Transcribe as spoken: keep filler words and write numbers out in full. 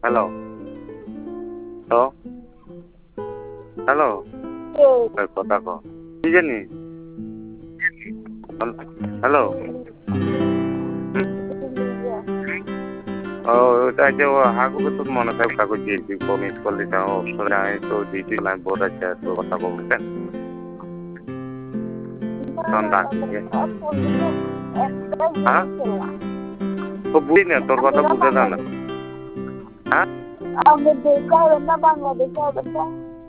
hello hello hello কথা কো কি জানি হ্যালো ও ওটা যে ও হাগুকে তো মনে থাকে কাগজ দিয়ে মিস করলি তা অবসরে আমি তো দিদি লাইন বোর্ড আছে তো কথা বলতেন হ্যাঁ তো বুঝি না তোর কথা বুঝে না হ্যাঁ আমাদের দেশে হবে না বাংলাদেশে হবে না